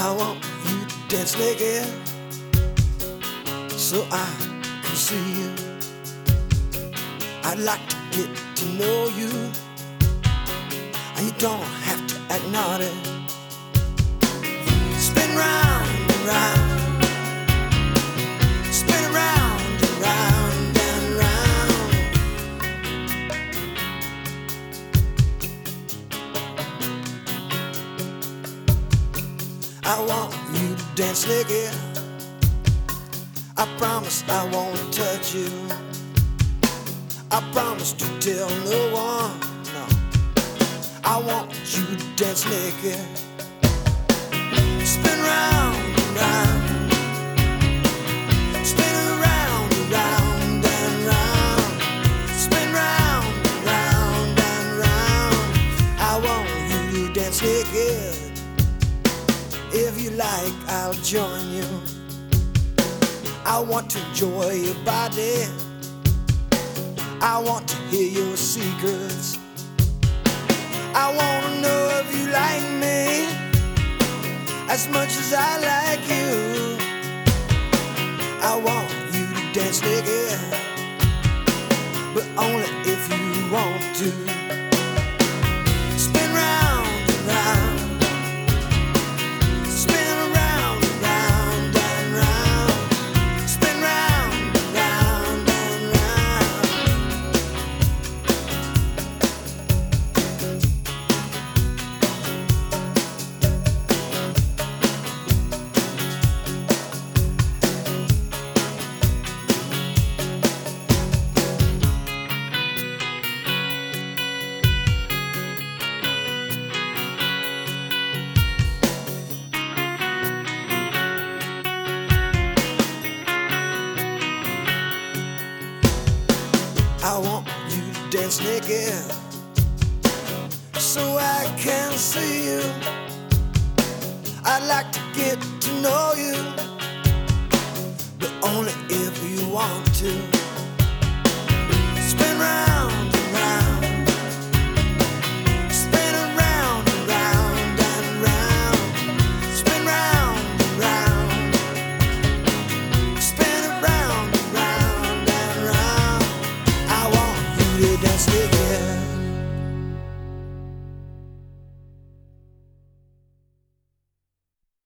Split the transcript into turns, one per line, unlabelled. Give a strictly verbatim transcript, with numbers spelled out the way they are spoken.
I want you to dance naked so I can see you. I'd like to get to know you. You don't have to act naughty. Spin round and round, spin around and round and round. I want you to dance naked. I promise I won't touch you. I promise to tell no one. No, I want you to dance naked. Spin round and round, spin around and round and round, spin round and round and round. I want you to dance naked. If you like, I'll join you. I want to enjoy your body. I want to hear your secrets. I wanna know if you like me as much as I like you. I want you to dance naked, but only if you want to. Spin round and round, spin around and round and round, spin round and round and round. I want you to dance naked so I can see you. I'd like to get to know you, but only if you want to. Spin round